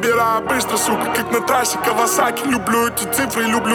набираю быстро, сука, как на трассе Кавасаки. Люблю эти цифры, люблю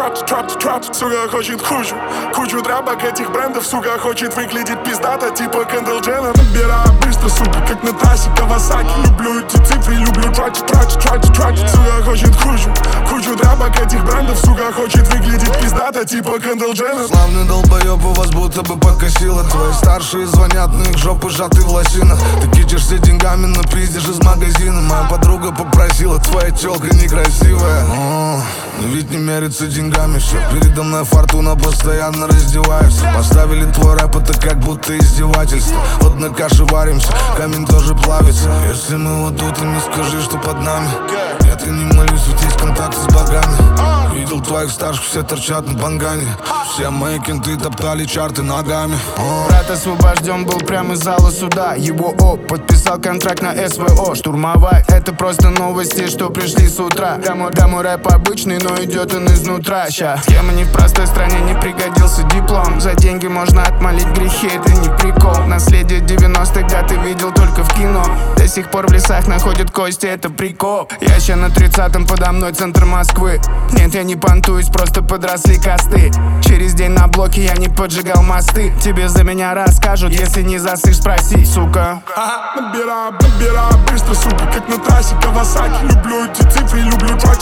трат. Сука, хочет кучу трабок этих брендов. Сука, хочет выглядеть пиздато, типа Кендалл Дженнер. Набираю быстро, сука, как на трассе Кавасаки. Люблю эти цифры, люблю трат. Сука, хочет кучу трабок этих брендов. Сука, хочет выглядеть пиздато, типа Кендалл Дженнер. Славный долбоёб, у вас будто бы покосило. Твои старшие звонят, но их жопы сжаты в лосинах. Ты кичишься деньгами, но пиздишь из магазина. Моя подруга попросила, твоя тёлка некрасивая. Но ведь не мерится деньгами все. Передо мной фортуна постоянно раздевается. Поставили твой рэп, это как будто издевательство. Вот на каше варимся, камень тоже плавится. Если мы вот тут, и не скажи, что под нами. Нет, я не молюсь, ведь есть контакты с богами. Видел твоих старших, все торчат на бангане. Все мои кенты топтали чарты ногами. Брат освобожден был прямо из зала суда. Его подписал контракт на СВО. Штурмовать, это просто новости, что пришли с утра. Да мой рэп обычный, но идет он изнутра. Ща схема не в простой стране, не пригодился диплом. За деньги можно отмолить грехи, это не прикол. Наследие 90-х, да, ты видел только в кино. До сих пор в лесах находят кости, это прикол. Я ща на 30-м, подо мной центр Москвы. Нет, я не понтуюсь, просто подросли косты. Через день на блоке я не поджигал мосты. Тебе за меня расскажут, если не засышь, спроси, сука. Набираю быстро, сука, как на трассе Кавасаки. Люблю эти цифры, люблю трат.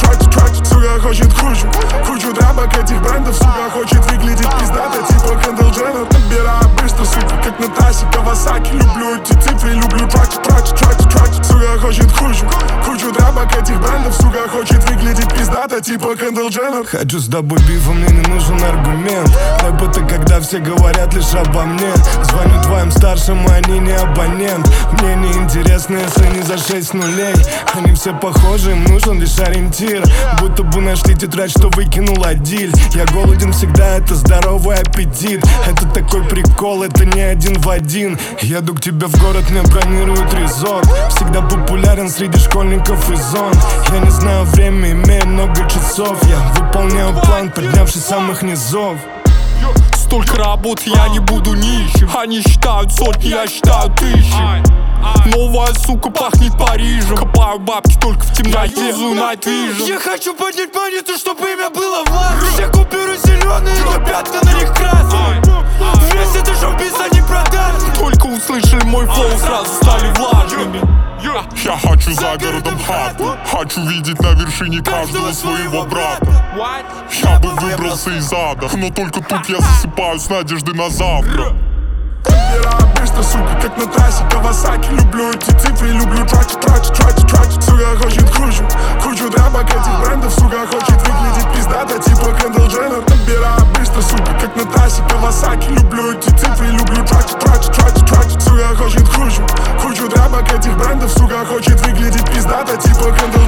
Сука, хочет кучу трабок этих брендов. Сука, хочет выглядеть пиздато, типа Кендалл Дженнер. Набираю быстро, сука, как на трассе Кавасаки. Люблю эти цифры, люблю трат. Сука, хочет кучу трабок этих брендов. Сука, хочет выглядеть пиздато, типа Кендалл Дженнер. Хочу с тобой бифа, мне не нужен аргумент. Рэп это когда все говорят лишь обо мне. Звоню твоим старшим, и они не абонент. Мне не интересно, если не за 6 нулей. Они все похожи, им нужен лишь ориентир. Будто бы нашли тетрадь, что выкинул Адиль. Я голоден всегда, это здоровый аппетит. Это такой прикол, это не один в один. Еду к тебе в город, мне бронируют резорт. Всегда популярен среди школьников из зон. Я не знаю время, имею много часов. Я выполняю план, поднявшись с самых низов. Столько работ, я не буду нищим. Они считают сотни, я считаю тысячи. Новая сука пахнет Парижем. Копаю бабки только в темноте, юзаю Night Vision. Я хочу поднять монету, чтобы имя было важно. Все купюры зеленые, но пятна на них красные. Весь это шоу-биз, они продажны. Только услышали мой флоу, сразу стали влажными. Я хочу за городом хату. Хочу видеть на вершине каждого своего брата. Я бы выбрался из ада, но только тут я засыпаю с надеждой на завтра. Набираю быстро, сука, как на трассе Кавасаки. Люблю эти цифры, люблю трат. Сука, хочет кучу трабок этих брендов. Сука, хочет выглядеть пиздато, типа Кендалл Дженнер. Набираю быстро, сука, как на трассе Кавасаки. Люблю эти цифры, люблю трат. Сука, хочет кучу трабок этих брендов. Сука, хочет выглядеть пиздато, типа Кендалл